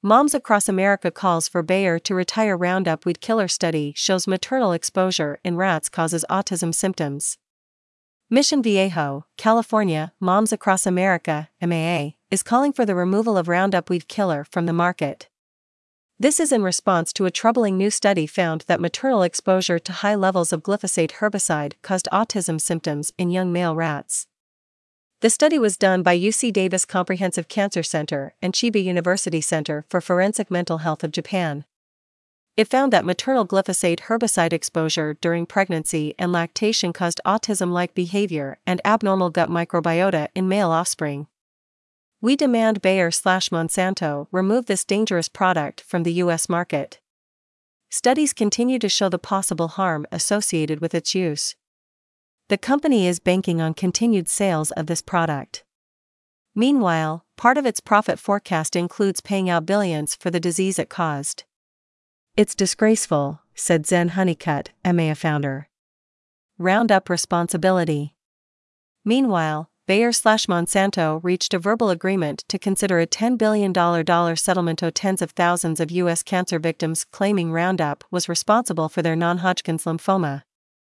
Moms Across America calls for Bayer to retire Roundup weed killer. Study shows maternal exposure in rats causes autism symptoms. Mission Viejo, California. Moms Across America, MAA, is calling for the removal of Roundup weed killer from the market. This is in response to a troubling new study found that maternal exposure to high levels of glyphosate herbicide caused autism symptoms in young male rats. The study was done by UC Davis Comprehensive Cancer Center and Chiba University Center for Forensic Mental Health of Japan. It found that maternal glyphosate herbicide exposure during pregnancy and lactation caused autism-like behavior and abnormal gut microbiota in male offspring. We demand Bayer/Monsanto remove this dangerous product from the U.S. market. Studies continue to show the possible harm associated with its use. The company is banking on continued sales of this product. Meanwhile, part of its profit forecast includes paying out billions for the disease it caused. It's disgraceful, said Zen Honeycutt, MAA founder. Roundup responsibility. Meanwhile, Bayer/Monsanto reached a verbal agreement to consider a $10 billion settlement owed tens of thousands of U.S. cancer victims claiming Roundup was responsible for their non-Hodgkin's lymphoma.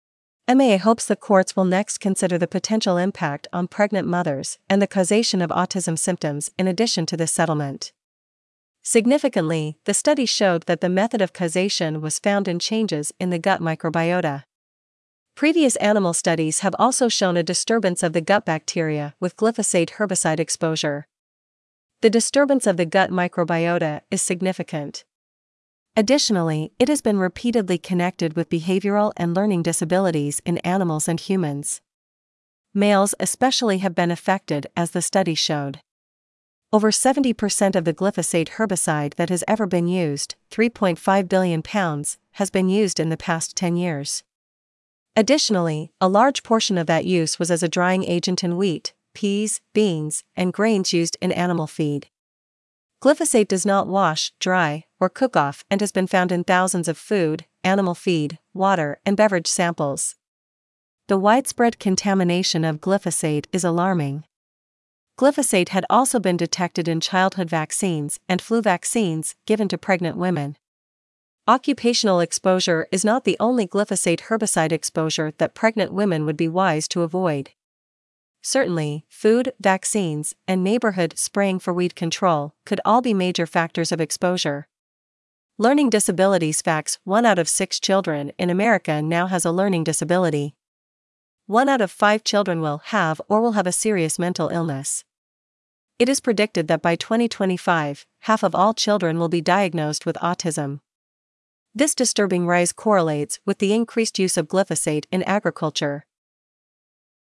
MAA hopes the courts will next consider the potential impact on pregnant mothers and the causation of autism symptoms in addition to this settlement. Significantly, the study showed that the method of causation was found in changes in the gut microbiota. Previous animal studies have also shown a disturbance of the gut bacteria with glyphosate herbicide exposure. The disturbance of the gut microbiota is significant. Additionally, it has been repeatedly connected with behavioral and learning disabilities in animals and humans. Males especially have been affected, as the study showed. Over 70% of the glyphosate herbicide that has ever been used, 3.5 billion pounds, has been used in the past 10 years. Additionally, a large portion of that use was as a drying agent in wheat, peas, beans, and grains used in animal feed. Glyphosate does not wash, dry, or cook off and has been found in thousands of food, animal feed, water, and beverage samples. The widespread contamination of glyphosate is alarming. Glyphosate had also been detected in childhood vaccines and flu vaccines given to pregnant women. Occupational exposure is not the only glyphosate herbicide exposure that pregnant women would be wise to avoid. Certainly, food, vaccines, and neighborhood spraying for weed control could all be major factors of exposure. Learning disabilities facts: 1 out of 6 children in America now has a learning disability. 1 out of 5 children will have or will have a serious mental illness. It is predicted that by 2025, half of all children will be diagnosed with autism. This disturbing rise correlates with the increased use of glyphosate in agriculture.